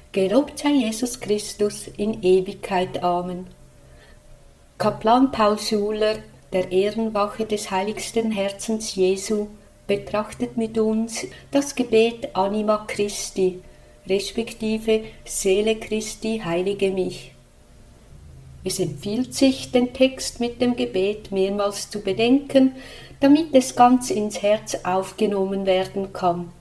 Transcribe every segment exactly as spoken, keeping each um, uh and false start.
Gelobt sei Jesus Christus in Ewigkeit. Amen. Kaplan Paul Schuler, der Ehrenwache des heiligsten Herzens Jesu, betrachtet mit uns das Gebet Anima Christi, respektive Seele Christi, heilige mich. Es empfiehlt sich, den Text mit dem Gebet mehrmals zu bedenken, damit es ganz ins Herz aufgenommen werden kann.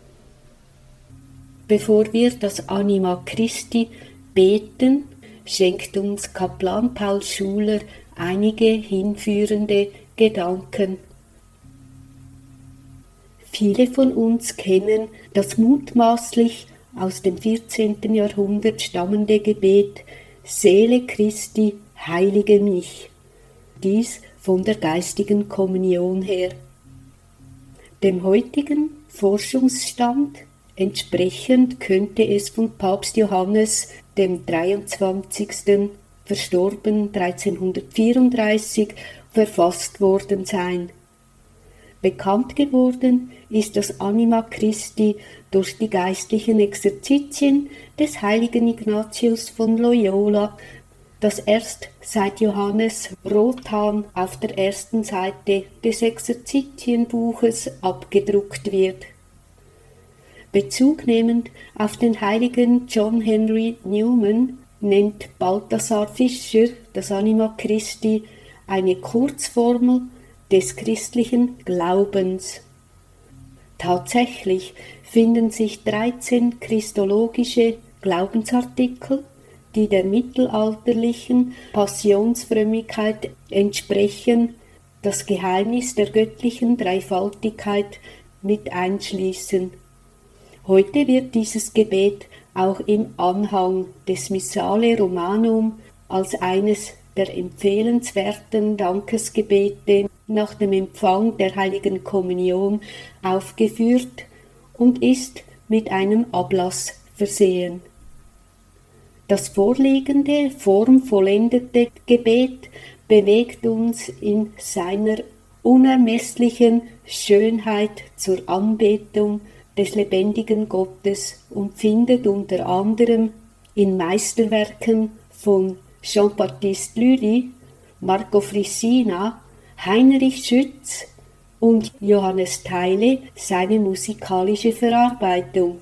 Bevor wir das Anima Christi beten, schenkt uns Kaplan Paul Schuler einige hinführende Gedanken. Viele von uns kennen das mutmaßlich aus dem vierzehnten Jahrhundert stammende Gebet Seele Christi, heilige mich. Dies von der geistigen Kommunion her. Dem heutigen Forschungsstand entsprechend könnte es von Papst Johannes dem dreiundzwanzigsten verstorben dreizehnhundertvierunddreißig verfasst worden sein. Bekannt geworden ist das Anima Christi durch die geistlichen Exerzitien des heiligen Ignatius von Loyola, das erst seit Johannes Rothan auf der ersten Seite des Exerzitienbuches abgedruckt wird. Bezug nehmend auf den heiligen John Henry Newman nennt Balthasar Fischer das Anima Christi eine Kurzformel des christlichen Glaubens. Tatsächlich finden sich dreizehn christologische Glaubensartikel, die der mittelalterlichen Passionsfrömmigkeit entsprechen, das Geheimnis der göttlichen Dreifaltigkeit mit einschließen. Heute wird dieses Gebet auch im Anhang des Missale Romanum als eines der empfehlenswerten Dankesgebete nach dem Empfang der heiligen Kommunion aufgeführt und ist mit einem Ablass versehen. Das vorliegende, formvollendete Gebet bewegt uns in seiner unermesslichen Schönheit zur Anbetung des lebendigen Gottes und findet unter anderem in Meisterwerken von Jean-Baptiste Lully, Marco Frissina, Heinrich Schütz und Johannes Theile seine musikalische Verarbeitung.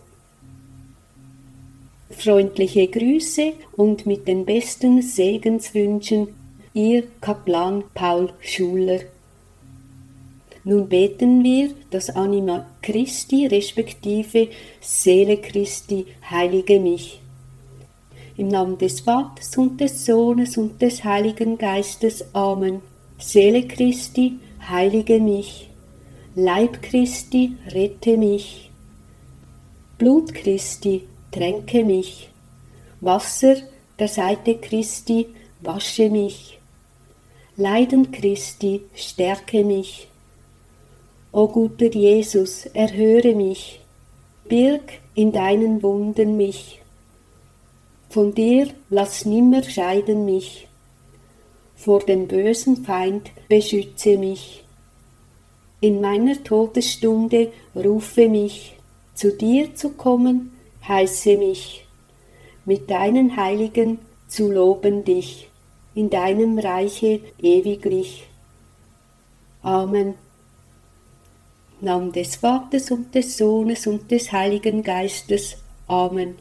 Freundliche Grüße und mit den besten Segenswünschen, Ihr Kaplan Paul Schuler. Nun beten wir das Anima Christi respektive Seele Christi, heilige mich. Im Namen des Vaters und des Sohnes und des Heiligen Geistes. Amen. Seele Christi, heilige mich. Leib Christi, rette mich. Blut Christi, tränke mich. Wasser der Seite Christi, wasche mich. Leiden Christi, stärke mich. O guter Jesus, erhöre mich, birg in deinen Wunden mich. Von dir lass nimmer scheiden mich, vor dem bösen Feind beschütze mich. In meiner Todesstunde rufe mich, zu dir zu kommen, heiße mich, mit deinen Heiligen zu loben dich, in deinem Reiche ewiglich. Amen. Im Namen des Vaters und des Sohnes und des Heiligen Geistes. Amen.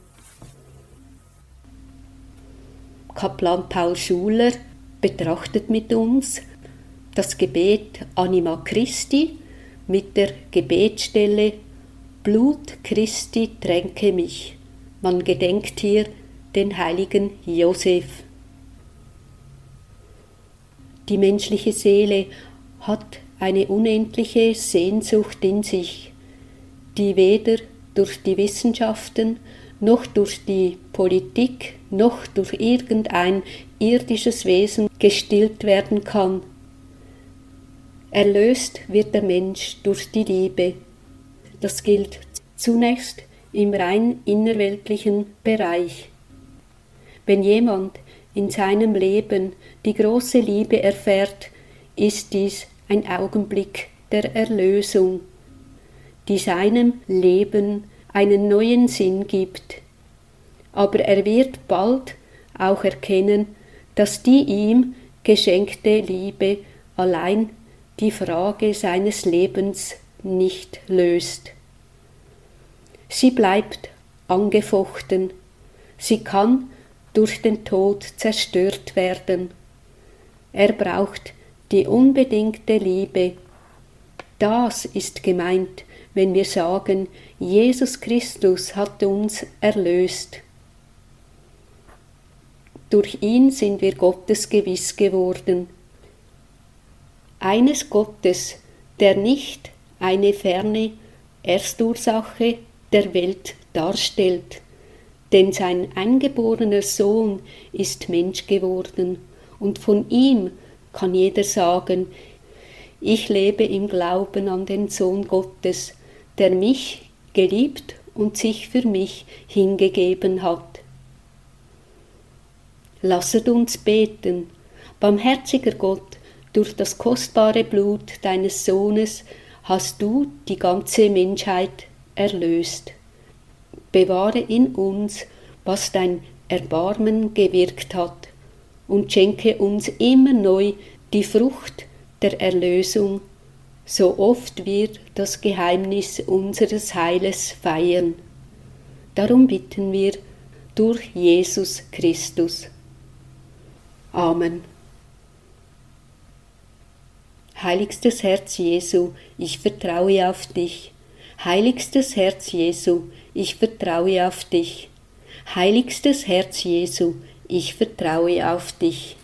Kaplan Paul Schuler betrachtet mit uns das Gebet Anima Christi mit der Gebetsstelle Blut Christi tränke mich. Man gedenkt hier den heiligen Josef. Die menschliche Seele hat eine unendliche Sehnsucht in sich, die weder durch die Wissenschaften noch durch die Politik noch durch irgendein irdisches Wesen gestillt werden kann. Erlöst wird der Mensch durch die Liebe. Das gilt zunächst im rein innerweltlichen Bereich. Wenn jemand in seinem Leben die große Liebe erfährt, ist dies ein Augenblick der Erlösung, die seinem Leben einen neuen Sinn gibt. aber er wird bald auch erkennen, dass die ihm geschenkte Liebe allein die Frage seines Lebens nicht löst. Sie bleibt angefochten, sie kann durch den Tod zerstört werden. Er braucht die unbedingte Liebe. Das ist gemeint, wenn wir sagen, Jesus Christus hat uns erlöst. Durch ihn sind wir Gottes gewiss geworden. Eines Gottes, der nicht eine ferne Erstursache der Welt darstellt, denn sein eingeborener Sohn ist Mensch geworden, und von ihm kann jeder sagen, ich lebe im Glauben an den Sohn Gottes, der mich geliebt und sich für mich hingegeben hat. Lasset uns beten, barmherziger Gott, durch das kostbare Blut deines Sohnes hast du die ganze Menschheit erlöst. Bewahre in uns, was dein Erbarmen gewirkt hat, und schenke uns immer neu die Frucht der Erlösung, so oft wir das Geheimnis unseres Heiles feiern. Darum bitten wir durch Jesus Christus. Amen. Heiligstes Herz Jesu, ich vertraue auf dich. Heiligstes Herz Jesu, ich vertraue auf dich. Heiligstes Herz Jesu, ich vertraue auf dich.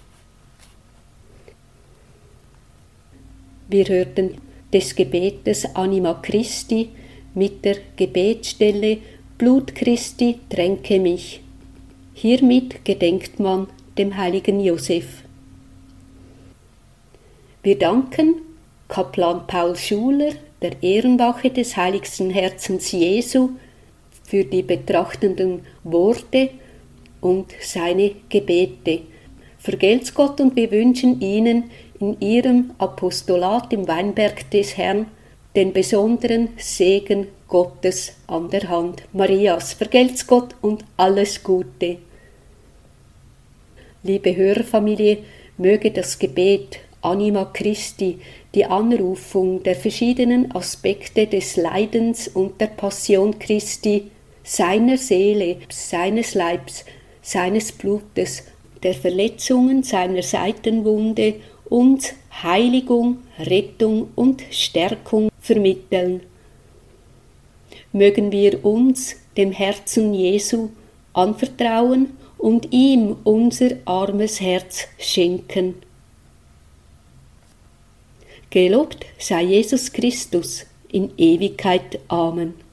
Wir hörten des Gebetes Anima Christi mit der Gebetsstelle Blut Christi tränke mich. Hiermit gedenkt man dem heiligen Josef. Wir danken Kaplan Paul Schuler, der Ehrenwache des heiligsten Herzens Jesu, für die betrachtenden Worte und seine Gebete. Vergelt's Gott, und wir wünschen Ihnen in Ihrem Apostolat im Weinberg des Herrn den besonderen Segen Gottes an der Hand Marias. Vergelt's Gott und alles Gute. Liebe Hörerfamilie, möge das Gebet Anima Christi, die Anrufung der verschiedenen Aspekte des Leidens und der Passion Christi, seiner Seele, seines Leibs, seines Blutes, der Verletzungen seiner Seitenwunde uns Heiligung, Rettung und Stärkung vermitteln. Mögen wir uns dem Herzen Jesu anvertrauen und ihm unser armes Herz schenken. Gelobt sei Jesus Christus in Ewigkeit. Amen.